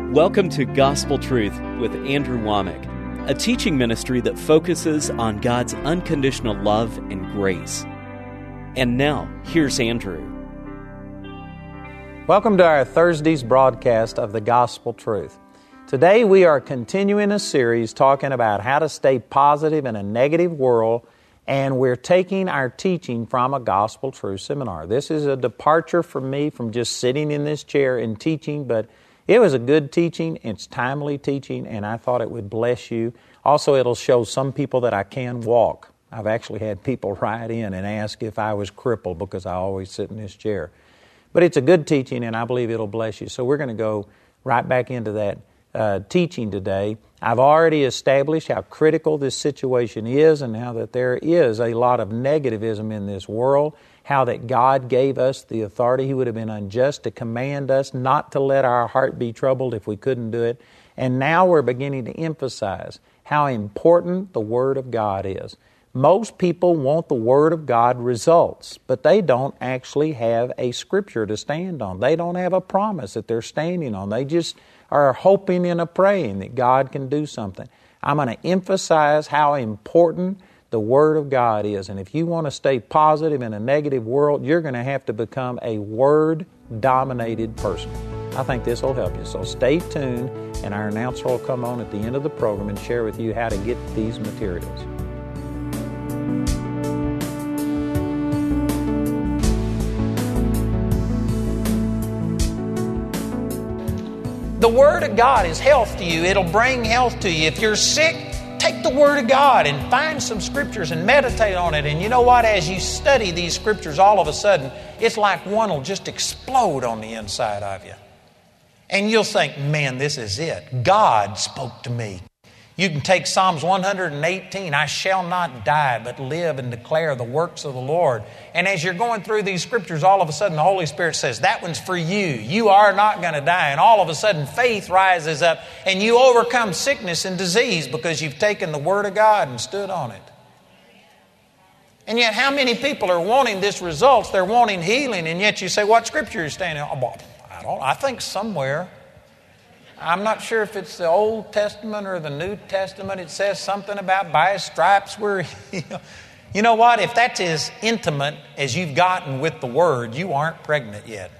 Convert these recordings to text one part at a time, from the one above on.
Welcome to Gospel Truth with Andrew Womack, a teaching ministry that focuses on God's unconditional love and grace. And now, here's Andrew. Welcome to our Thursday's broadcast of the Gospel Truth. Today we are continuing a series talking about how to stay positive in a negative world, and we're taking our teaching from a Gospel Truth seminar. This is a departure for me from just sitting in this chair and teaching, but it was a good teaching, it's timely teaching, and I thought it would bless you. Also, it'll show some people that I can walk. I've actually had people write in and ask if I was crippled because I always sit in this chair. But it's a good teaching, and I believe it'll bless you. So we're going to go right back into that teaching today. I've already established how critical this situation is and how that there is a lot of negativism in this world, how that God gave us the authority. He would have been unjust to command us not to let our heart be troubled if we couldn't do it. And now we're beginning to emphasize how important the Word of God is. Most people want the Word of God results, but they don't actually have a Scripture to stand on. They don't have a promise that they're standing on. They just are hoping and praying that God can do something. I'm going to emphasize how important the Word of God is. And if you want to stay positive in a negative world, you're going to have to become a Word-dominated person. I think this will help you. So stay tuned, and our announcer will come on at the end of the program and share with you how to get these materials. The Word of God is health to you. It'll bring health to you. If you're sick, take the Word of God and find some Scriptures and meditate on it. And you know what? As you study these Scriptures, all of a sudden, it's like one will just explode on the inside of you. And you'll think, man, this is it. God spoke to me. You can take Psalms 118, I shall not die, but live and declare the works of the Lord. And as you're going through these Scriptures, all of a sudden the Holy Spirit says, that one's for you. You are not going to die. And all of a sudden faith rises up and you overcome sickness and disease because you've taken the Word of God and stood on it. And yet how many people are wanting this results? They're wanting healing, and yet you say, what Scripture are you standing on? I think somewhere. I'm not sure if it's the Old Testament or the New Testament. It says something about by His stripes we're healed. You know what? If that's as intimate as you've gotten with the Word, you aren't pregnant yet.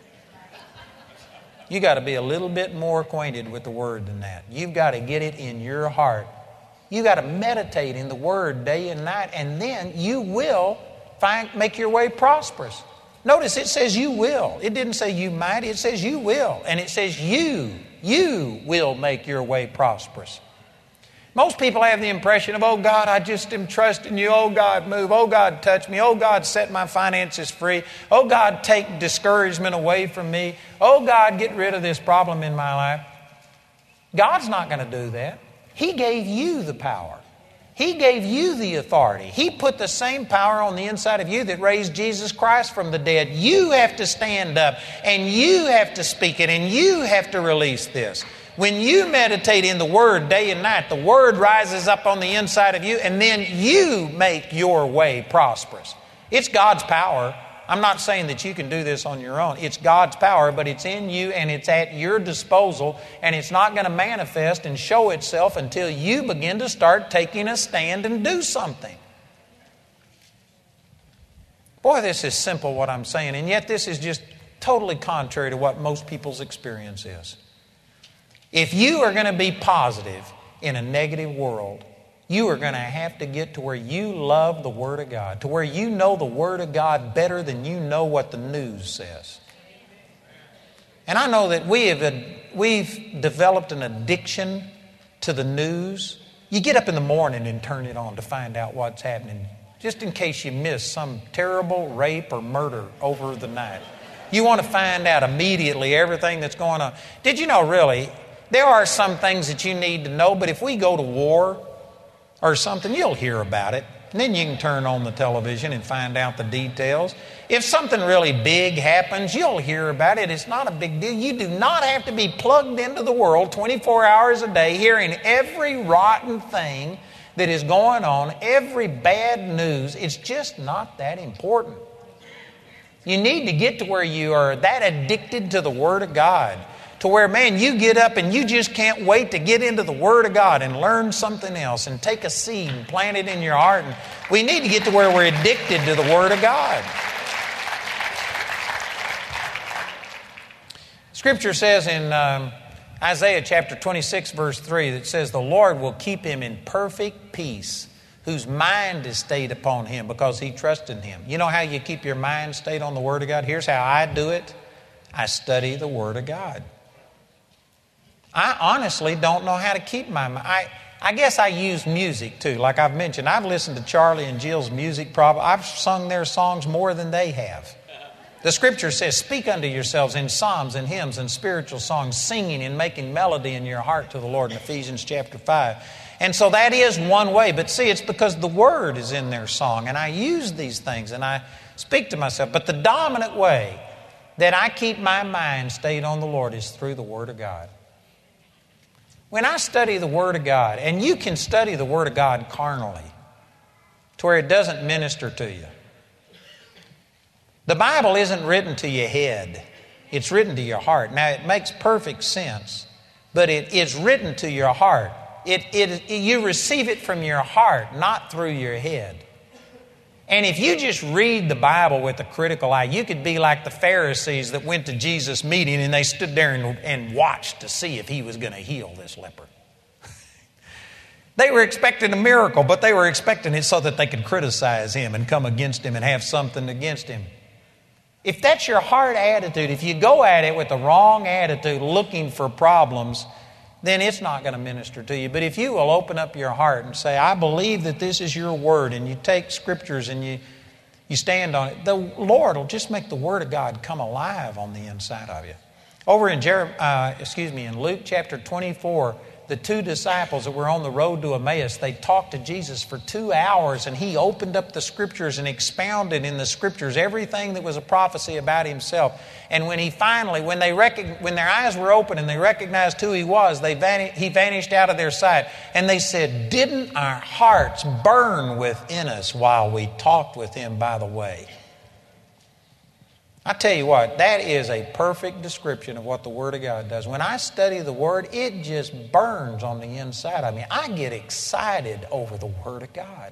You got to be a little bit more acquainted with the Word than that. You've got to get it in your heart. You got to meditate in the Word day and night, and then you will make your way prosperous. Notice it says you will. It didn't say you might. It says you will. And it says you will make your way prosperous. Most people have the impression of, oh God, I just am trusting you. Oh God, move. Oh God, touch me. Oh God, set my finances free. Oh God, take discouragement away from me. Oh God, get rid of this problem in my life. God's not going to do that. He gave you the power. He gave you the authority. He put the same power on the inside of you that raised Jesus Christ from the dead. You have to stand up and you have to speak it and you have to release this. When you meditate in the Word day and night, the Word rises up on the inside of you and then you make your way prosperous. It's God's power. I'm not saying that you can do this on your own. It's God's power, but it's in you and it's at your disposal, and it's not going to manifest and show itself until you begin to start taking a stand and do something. Boy, this is simple what I'm saying, and yet this is just totally contrary to what most people's experience is. If you are going to be positive in a negative world, you are going to have to get to where you love the Word of God, to where you know the Word of God better than you know what the news says. And I know that we've developed an addiction to the news. You get up in the morning and turn it on to find out what's happening, just in case you miss some terrible rape or murder over the night. You want to find out immediately everything that's going on. Did you know, really, there are some things that you need to know, but if we go to war or something, you'll hear about it. And then you can turn on the television and find out the details. If something really big happens, you'll hear about it. It's not a big deal. You do not have to be plugged into the world 24 hours a day, hearing every rotten thing that is going on, every bad news. It's just not that important. You need to get to where you are that addicted to the Word of God, to where, man, you get up and you just can't wait to get into the Word of God and learn something else and take a seed and plant it in your heart. And we need to get to where we're addicted to the Word of God. Scripture says in Isaiah chapter 26, verse 3, that says, the Lord will keep him in perfect peace, whose mind is stayed upon Him because he trusted in Him. You know how you keep your mind stayed on the Word of God? Here's how I do it. I study the Word of God. I honestly don't know how to keep my mind. I guess I use music too. Like I've mentioned, I've listened to Charlie and Jill's music probably. I've sung their songs more than they have. The Scripture says, speak unto yourselves in psalms and hymns and spiritual songs, singing and making melody in your heart to the Lord in Ephesians chapter 5. And so that is one way. But see, it's because the Word is in their song. And I use these things and I speak to myself. But the dominant way that I keep my mind stayed on the Lord is through the Word of God. When I study the Word of God, and you can study the Word of God carnally, to where it doesn't minister to you. The Bible isn't written to your head. It's written to your heart. Now, it makes perfect sense, but it's written to your heart. You receive it from your heart, not through your head. And if you just read the Bible with a critical eye, you could be like the Pharisees that went to Jesus' meeting and they stood there and watched to see if He was going to heal this leper. They were expecting a miracle, but they were expecting it so that they could criticize Him and come against Him and have something against Him. If that's your heart attitude, if you go at it with the wrong attitude, looking for problems, then it's not going to minister to you. But if you will open up your heart and say, I believe that this is your Word, and you take Scriptures and you stand on it, the Lord will just make the Word of God come alive on the inside of you. Over in in Luke chapter 24, the two disciples that were on the road to Emmaus, they talked to Jesus for 2 hours, and He opened up the Scriptures and expounded in the Scriptures everything that was a prophecy about Himself. And when He finally, when their eyes were open and they recognized who He was, He vanished out of their sight. And they said, didn't our hearts burn within us while we talked with Him by the way? I tell you what, that is a perfect description of what the Word of God does. When I study the Word, it just burns on the inside of me. I get excited over the Word of God.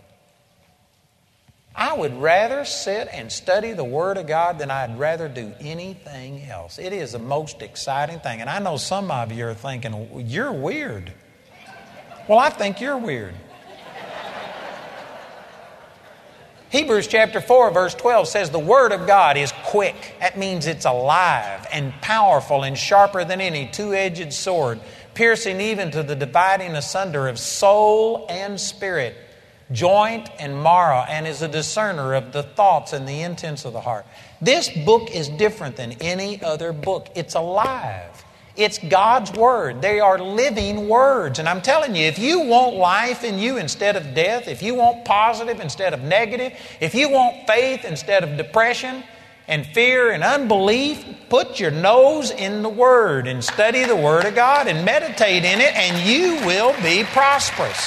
I would rather sit and study the Word of God than I'd rather do anything else. It is the most exciting thing. And I know some of you are thinking, well, you're weird. Well, I think you're weird. Hebrews chapter 4 verse 12 says the Word of God is quick. That means it's alive and powerful and sharper than any two-edged sword, piercing even to the dividing asunder of soul and spirit, joint and marrow, and is a discerner of the thoughts and the intents of the heart. This book is different than any other book. It's alive. It's God's Word. They are living words. And I'm telling you, if you want life in you instead of death, if you want positive instead of negative, if you want faith instead of depression and fear and unbelief, put your nose in the Word and study the Word of God and meditate in it, and you will be prosperous.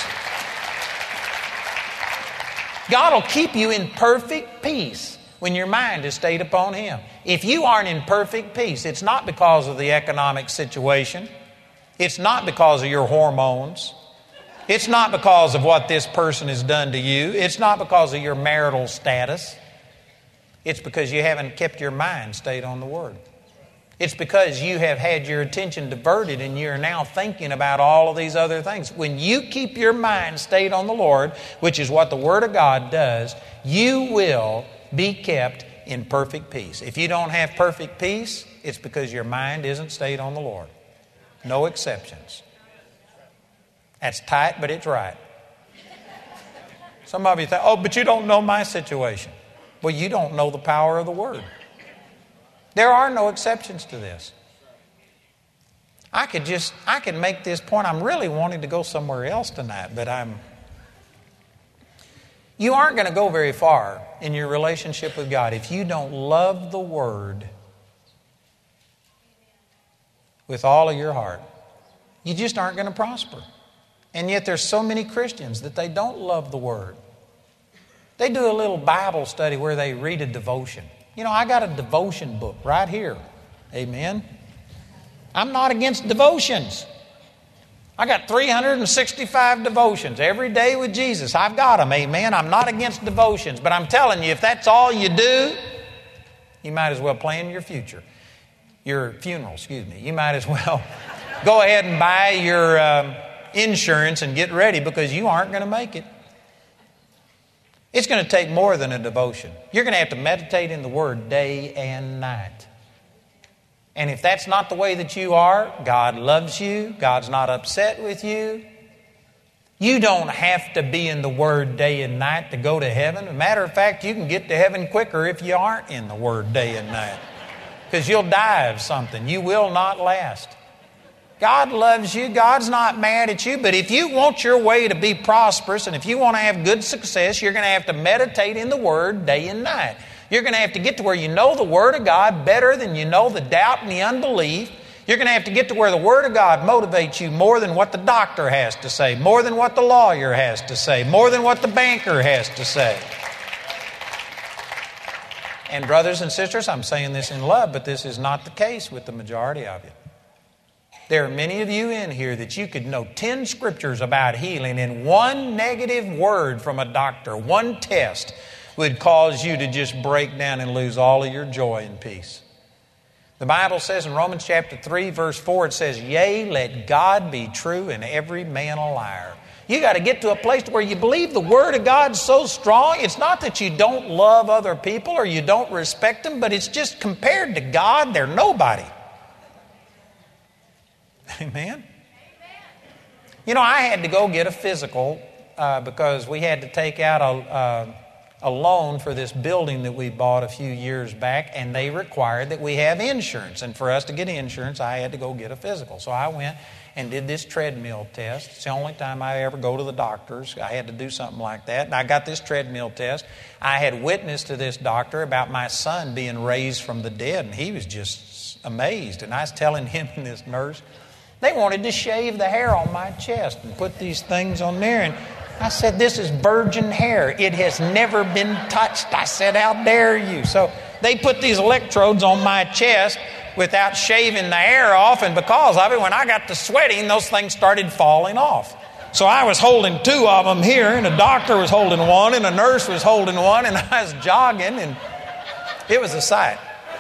God will keep you in perfect peace when your mind is stayed upon Him. If you aren't in perfect peace, it's not because of the economic situation. It's not because of your hormones. It's not because of what this person has done to you. It's not because of your marital status. It's because you haven't kept your mind stayed on the Word. It's because you have had your attention diverted and you're now thinking about all of these other things. When you keep your mind stayed on the Lord, which is what the Word of God does, you will be kept in perfect peace. If you don't have perfect peace, it's because your mind isn't stayed on the Lord. No exceptions. That's tight, but it's right. Some of you think, oh, but you don't know my situation. Well, you don't know the power of the Word. There are no exceptions to this. I could make this point. I'm really wanting to go somewhere else tonight, but you aren't going to go very far in your relationship with God if you don't love the Word with all of your heart. You just aren't going to prosper. And yet there's so many Christians that they don't love the Word. They do a little Bible study where they read a devotion. You know, I got a devotion book right here. Amen. I'm not against devotions. I got 365 devotions every day with Jesus. I've got them, amen. I'm not against devotions, but I'm telling you, if that's all you do, you might as well plan your future. Your funeral, excuse me. You might as well go ahead and buy your insurance and get ready, because you aren't going to make it. It's going to take more than a devotion. You're going to have to meditate in the Word day and night. And if that's not the way that you are, God loves you. God's not upset with you. You don't have to be in the Word day and night to go to heaven. As a matter of fact, you can get to heaven quicker if you aren't in the Word day and night, because you'll die of something. You will not last. God loves you. God's not mad at you. But if you want your way to be prosperous, and if you want to have good success, you're going to have to meditate in the Word day and night. You're going to have to get to where you know the Word of God better than you know the doubt and the unbelief. You're going to have to get to where the Word of God motivates you more than what the doctor has to say, more than what the lawyer has to say, more than what the banker has to say. And brothers and sisters, I'm saying this in love, but this is not the case with the majority of you. There are many of you in here that you could know 10 scriptures about healing, and one negative word from a doctor, one test, would cause you to just break down and lose all of your joy and peace. The Bible says in Romans chapter 3, verse 4, it says, "Yea, let God be true and every man a liar." You got to get to a place where you believe the Word of God so strong. It's not that you don't love other people or you don't respect them, but it's just compared to God, they're nobody. Amen? You know, I had to go get a physical because we had to take out a loan for this building that we bought a few years back, and they required that we have insurance. And for us to get insurance, I had to go get a physical. So I went and did this treadmill test. It's the only time I ever go to the doctors. I had to do something like that. And I got this treadmill test. I had witnessed to this doctor about my son being raised from the dead, and he was just amazed. And I was telling him and this nurse, they wanted to shave the hair on my chest and put these things on there. And I said, this is virgin hair. It has never been touched. I said, how dare you? So they put these electrodes on my chest without shaving the hair off. And because of it, when I got to sweating, those things started falling off. So I was holding two of them here, and a doctor was holding one, and a nurse was holding one, and I was jogging, and it was a sight.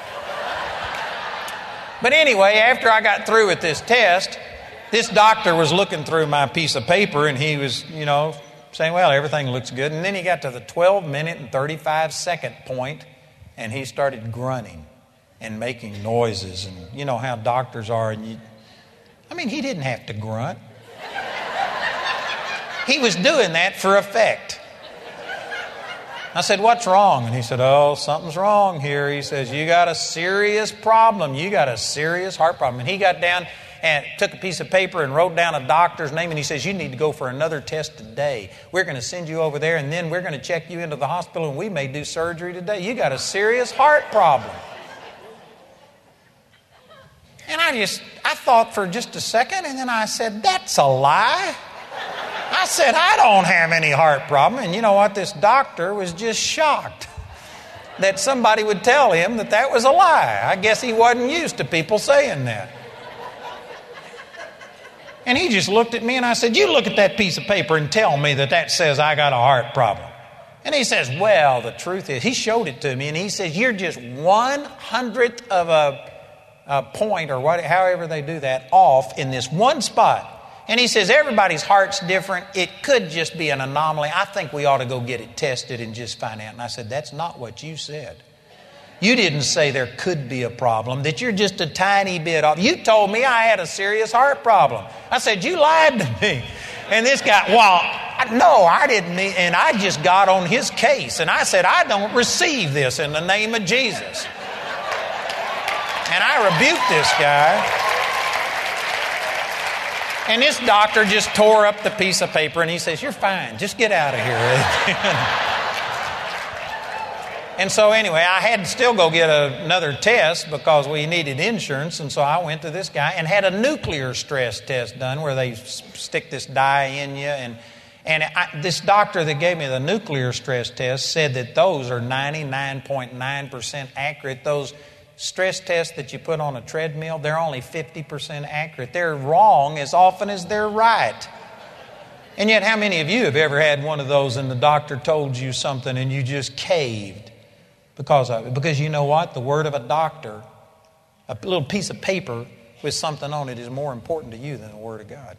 But anyway, after I got through with this test, this doctor was looking through my piece of paper, and he was, saying, well, everything looks good. And then he got to the 12-minute and 35-second point, and he started grunting and making noises. And you know how doctors are. And he didn't have to grunt. He was doing that for effect. I said, what's wrong? And he said, oh, something's wrong here. He says, you got a serious problem. You got a serious heart problem. And he got down and took a piece of paper and wrote down a doctor's name, and he says, you need to go for another test today. We're going to send you over there, and then we're going to check you into the hospital, and we may do surgery today. You got a serious heart problem. And I thought for just a second, and then I said, that's a lie. I said, I don't have any heart problem. And you know what? This doctor was just shocked that somebody would tell him that was a lie. I guess he wasn't used to people saying that. And he just looked at me, and I said, you look at that piece of paper and tell me that says I got a heart problem. And he says, well, the truth is, he showed it to me, and he says, you're just 1/100th of a point, or however they do that, off in this one spot. And he says, everybody's heart's different. It could just be an anomaly. I think we ought to go get it tested and just find out. And I said, that's not what you said. You didn't say there could be a problem, that you're just a tiny bit off. You told me I had a serious heart problem. I said, you lied to me. And this guy, no, I didn't. And I just got on his case. And I said, I don't receive this in the name of Jesus. And I rebuked this guy. And this doctor just tore up the piece of paper, and he says, you're fine. Just get out of here. And so anyway, I had to still go get another test because we needed insurance. And so I went to this guy and had a nuclear stress test done where they stick this dye in you. And this doctor that gave me the nuclear stress test said that those are 99.9% accurate. Those stress tests that you put on a treadmill, they're only 50% accurate. They're wrong as often as they're right. And yet, how many of you have ever had one of those and the doctor told you something and you just caved because of it? Because you know what? The word of a doctor, a little piece of paper with something on it, is more important to you than the Word of God.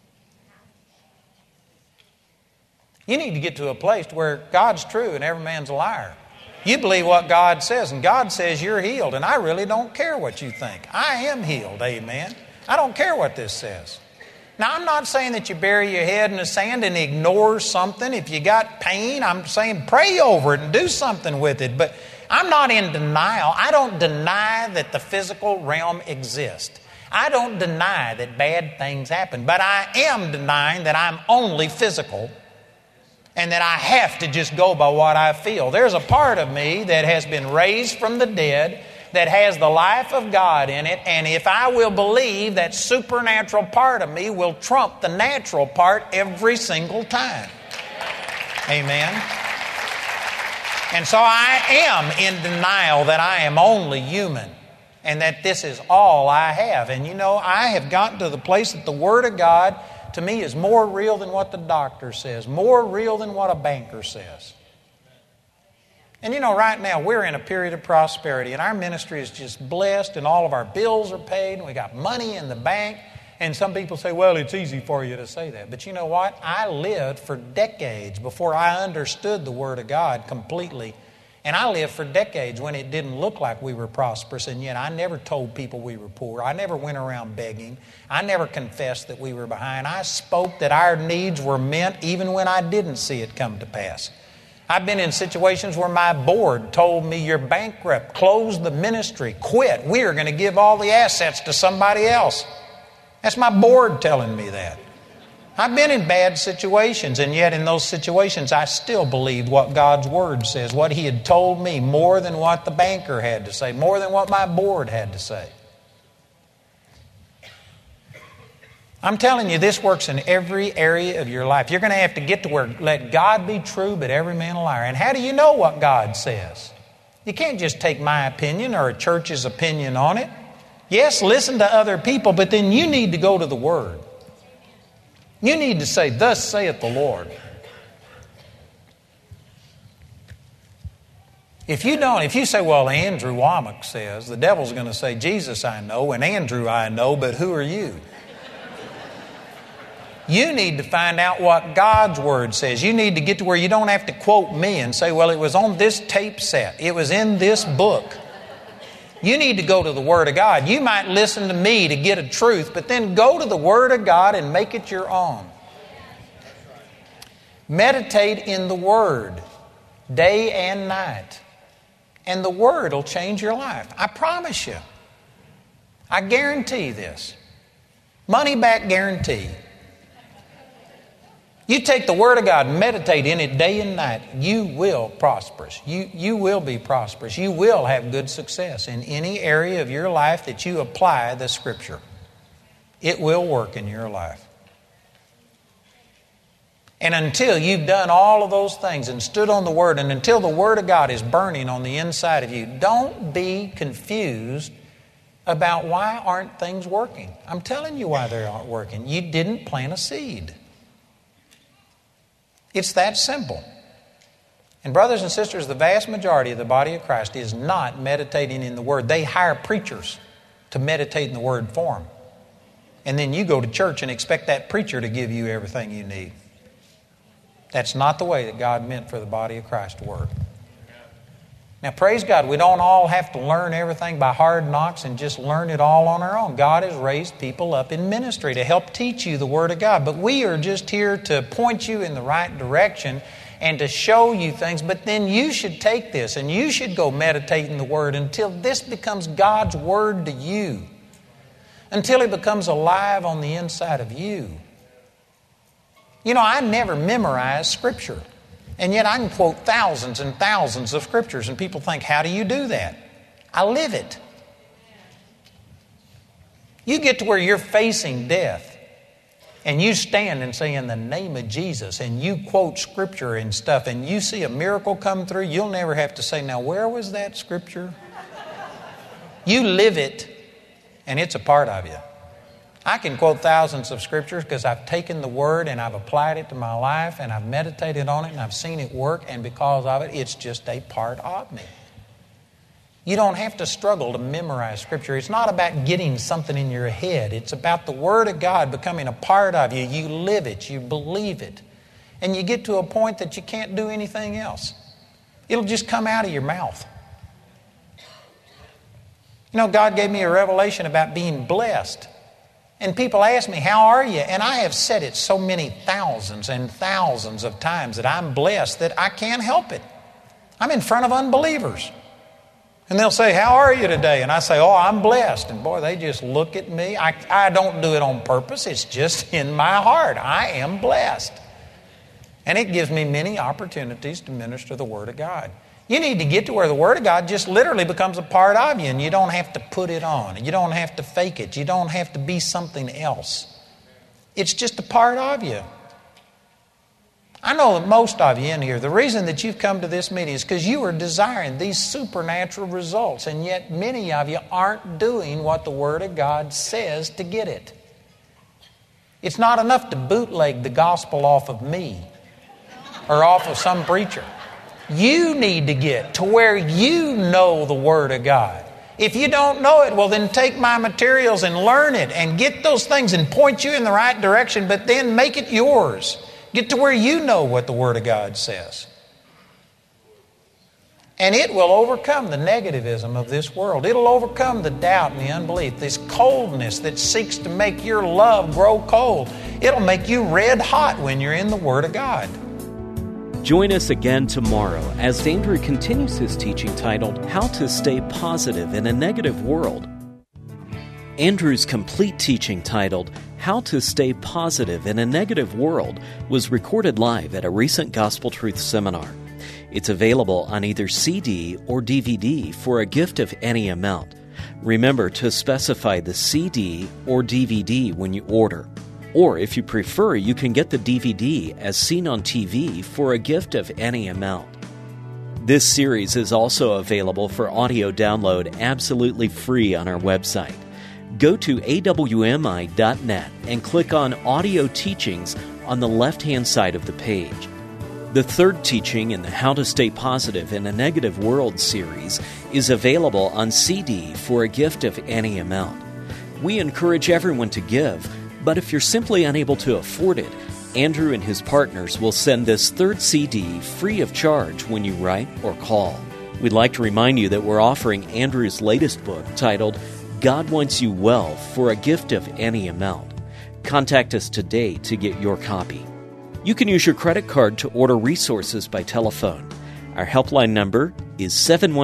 You need to get to a place where God's true and every man's a liar. You believe what God says, and God says you're healed, and I really don't care what you think. I am healed, amen. I don't care what this says. Now, I'm not saying that you bury your head in the sand and ignore something. If you got pain, I'm saying pray over it and do something with it. But I'm not in denial. I don't deny that the physical realm exists. I don't deny that bad things happen. But I am denying that I'm only physical and that I have to just go by what I feel. There's a part of me that has been raised from the dead, that has the life of God in it, and if I will believe, that supernatural part of me will trump the natural part every single time. Amen. And so I am in denial that I am only human and that this is all I have. And you know, I have gotten to the place that the Word of God to me is more real than what the doctor says, more real than what a banker says. And you know, right now we're in a period of prosperity and our ministry is just blessed and all of our bills are paid and we got money in the bank. And some people say, well, it's easy for you to say that. But you know what? I lived for decades before I understood the Word of God completely. And I lived for decades when it didn't look like we were prosperous, and yet I never told people we were poor. I never went around begging. I never confessed that we were behind. I spoke that our needs were met even when I didn't see it come to pass. I've been in situations where my board told me, you're bankrupt, close the ministry, quit. We are going to give all the assets to somebody else. That's my board telling me that. I've been in bad situations, and yet in those situations I still believed what God's Word says, what He had told me, more than what the banker had to say, more than what my board had to say. I'm telling you, this works in every area of your life. You're going to have to get to where let God be true, but every man a liar. And how do you know what God says? You can't just take my opinion or a church's opinion on it. Yes, listen to other people, but then you need to go to the Word. You need to say, thus saith the Lord. If you don't, if you say, well, Andrew Womack says, the devil's going to say, Jesus I know and Andrew I know, but who are you? You need to find out what God's Word says. You need to get to where you don't have to quote me and say, well, it was on this tape set. It was in this book. You need to go to the Word of God. You might listen to me to get a truth, but then go to the Word of God and make it your own. Meditate in the Word day and night, and the Word will change your life. I promise you. I guarantee this. Money back guarantee. You take the Word of God, meditate in it day and night, you will prosper. You will be prosperous. You will have good success in any area of your life that you apply the Scripture. It will work in your life. And until you've done all of those things and stood on the Word, and until the Word of God is burning on the inside of you, don't be confused about why aren't things working. I'm telling you why they aren't working. You didn't plant a seed. It's that simple. And brothers and sisters, the vast majority of the body of Christ is not meditating in the Word. They hire preachers to meditate in the Word for them. And then you go to church and expect that preacher to give you everything you need. That's not the way that God meant for the body of Christ to work. Now, praise God, we don't all have to learn everything by hard knocks and just learn it all on our own. God has raised people up in ministry to help teach you the Word of God. But we are just here to point you in the right direction and to show you things. But then you should take this and you should go meditate in the Word until this becomes God's Word to you. Until it becomes alive on the inside of you. You know, I never memorized Scripture. And yet I can quote thousands and thousands of Scriptures, and people think, how do you do that? I live it. You get to where you're facing death, and you stand and say, in the name of Jesus, and you quote Scripture and stuff, and you see a miracle come through, you'll never have to say, now where was that Scripture? You live it, and it's a part of you. I can quote thousands of scriptures because I've taken the Word and I've applied it to my life and I've meditated on it and I've seen it work, and because of it, it's just a part of me. You don't have to struggle to memorize Scripture. It's not about getting something in your head. It's about the Word of God becoming a part of you. You live it. You believe it. And you get to a point that you can't do anything else. It'll just come out of your mouth. You know, God gave me a revelation about being blessed. And people ask me, how are you? And I have said it so many thousands and thousands of times that I'm blessed that I can't help it. I'm in front of unbelievers. And they'll say, how are you today? And I say, oh, I'm blessed. And boy, they just look at me. I don't do it on purpose. It's just in my heart. I am blessed. And it gives me many opportunities to minister the Word of God. You need to get to where the Word of God just literally becomes a part of you, and you don't have to put it on. You don't have to fake it. You don't have to be something else. It's just a part of you. I know that most of you in here, the reason that you've come to this meeting is because you are desiring these supernatural results, and yet many of you aren't doing what the Word of God says to get it. It's not enough to bootleg the gospel off of me or off of some preacher. You need to get to where you know the Word of God. If you don't know it, well, then take my materials and learn it and get those things and point you in the right direction, but then make it yours. Get to where you know what the Word of God says. And it will overcome the negativism of this world. It'll overcome the doubt and the unbelief, this coldness that seeks to make your love grow cold. It'll make you red hot when you're in the Word of God. Join us again tomorrow as Andrew continues his teaching titled, How to Stay Positive in a Negative World. Andrew's complete teaching titled, How to Stay Positive in a Negative World was recorded live at a recent Gospel Truth seminar. It's available on either CD or DVD for a gift of any amount. Remember to specify the CD or DVD when you order. Or if you prefer, you can get the DVD as seen on TV for a gift of any amount. This series is also available for audio download absolutely free on our website. Go to awmi.net and click on Audio Teachings on the left-hand side of the page. The third teaching in the How to Stay Positive in a Negative World series is available on CD for a gift of any amount. We encourage everyone to give, but if you're simply unable to afford it, Andrew and his partners will send this third CD free of charge when you write or call. We'd like to remind you that we're offering Andrew's latest book titled God Wants You Well for a gift of any amount. Contact us today to get your copy. You can use your credit card to order resources by telephone. Our helpline number is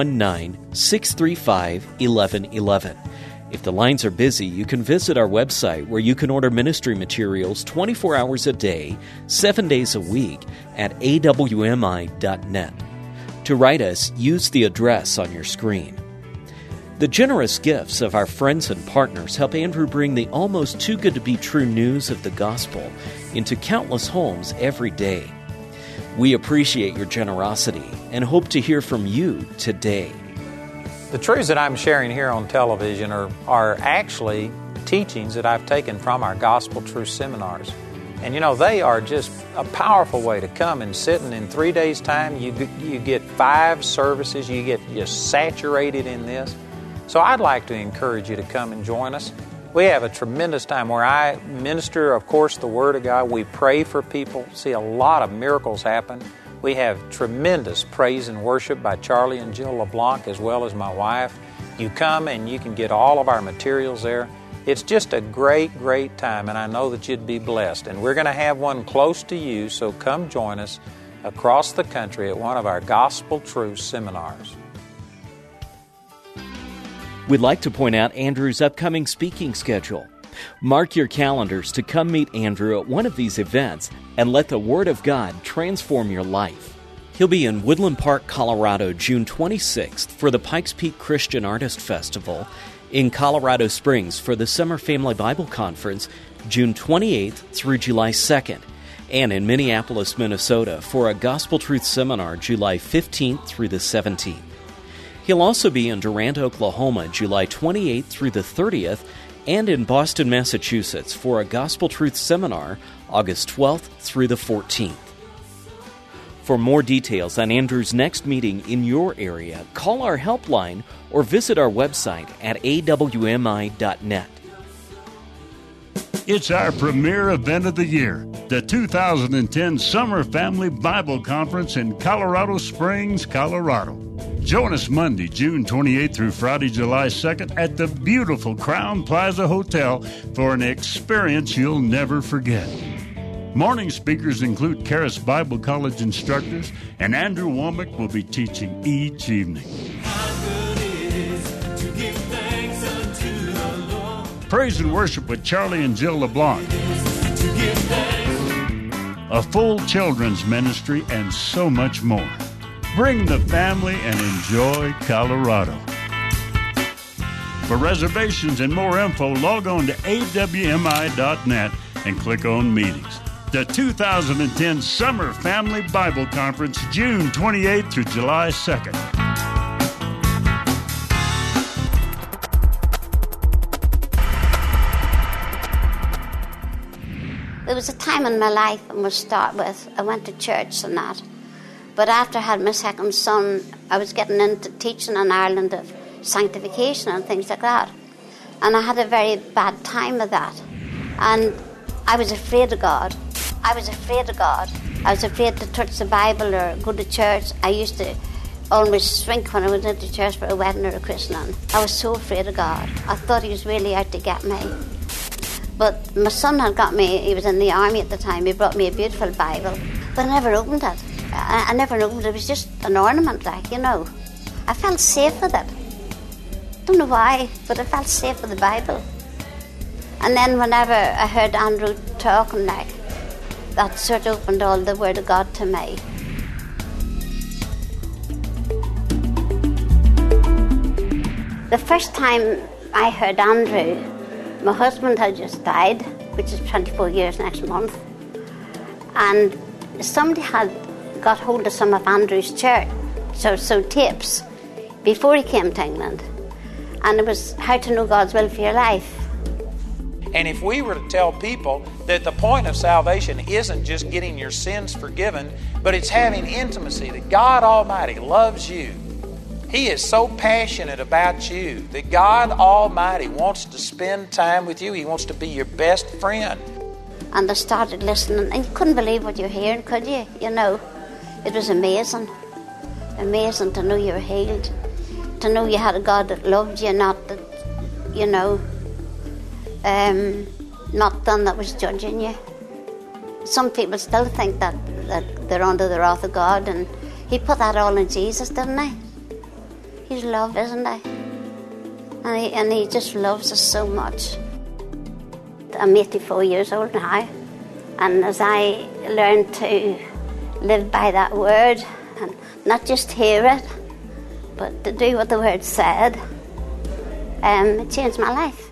719-635-1111. If the lines are busy, you can visit our website where you can order ministry materials 24 hours a day, 7 days a week at awmi.net. To write us, use the address on your screen. The generous gifts of our friends and partners help Andrew bring the almost too good to be true news of the gospel into countless homes every day. We appreciate your generosity and hope to hear from you today. The truths that I'm sharing here on television are actually teachings that I've taken from our Gospel Truth seminars. And you know, they are just a powerful way to come and sit, and in 3 days' time you get 5 services, you get just saturated in this. So I'd like to encourage you to come and join us. We have a tremendous time where I minister, of course, the Word of God. We pray for people, see a lot of miracles happen. We have tremendous praise and worship by Charlie and Jill LeBlanc, as well as my wife. You come and you can get all of our materials there. It's just a great, great time, and I know that you'd be blessed. And we're going to have one close to you, so come join us across the country at one of our Gospel Truth seminars. We'd like to point out Andrew's upcoming speaking schedule. Mark your calendars to come meet Andrew at one of these events and let the Word of God transform your life. He'll be in Woodland Park, Colorado, June 26th for the Pikes Peak Christian Artist Festival, in Colorado Springs for the Summer Family Bible Conference, June 28th through July 2nd, and in Minneapolis, Minnesota for a Gospel Truth Seminar, July 15th through the 17th. He'll also be in Durant, Oklahoma, July 28th through the 30th, and in Boston, Massachusetts for a Gospel Truth Seminar, August 12th through the 14th. For more details on Andrew's next meeting in your area, call our helpline or visit our website at awmi.net. It's our premier event of the year, the 2010 Summer Family Bible Conference in Colorado Springs, Colorado. Join us Monday, June 28th through Friday, July 2nd at the beautiful Crown Plaza Hotel for an experience you'll never forget. Morning speakers include Charis Bible College instructors, and Andrew Womack will be teaching each evening. Praise and worship with Charlie and Jill LeBlanc. A full children's ministry and so much more. Bring the family and enjoy Colorado. For reservations and more info, log on to awmi.net and click on meetings. The 2010 Summer Family Bible Conference, June 28th through July 2nd. There was a time in my life, I must start with, I went to church and that. But after I had my second son, I was getting into teaching in Ireland of sanctification and things like that. And I had a very bad time with that. And I was afraid of God. I was afraid to touch the Bible or go to church. I used to always shrink when I went into church for a wedding or a christening. I was so afraid of God. I thought he was really out to get me. But my son had got me, he was in the army at the time, he brought me a beautiful Bible. But I never opened it. I never opened it. It was just an ornament, like, you know. I felt safe with it. Don't know why, but I felt safe with the Bible. And then whenever I heard Andrew talking, like, that sort of opened all the Word of God to me. The first time I heard Andrew, my husband had just died, which is 24 years next month. And somebody had got hold of some of Andrew's church, so tapes, before he came to England. And it was How to Know God's Will for Your Life. And if we were to tell people that the point of salvation isn't just getting your sins forgiven, but it's having intimacy, that God Almighty loves you. He is so passionate about you that God Almighty wants to spend time with you. He wants to be your best friend. And I started listening, and you couldn't believe what you're hearing, could you? You know, it was amazing. Amazing to know you were healed. To know you had a God that loved you, not that, you know, not one that was judging you. Some people still think that they're under the wrath of God, and He put that all in Jesus, didn't He? He's love, isn't He? And he just loves us so much. I'm 84 years old now, and as I learned to live by that word, and not just hear it, but to do what the word said, it changed my life.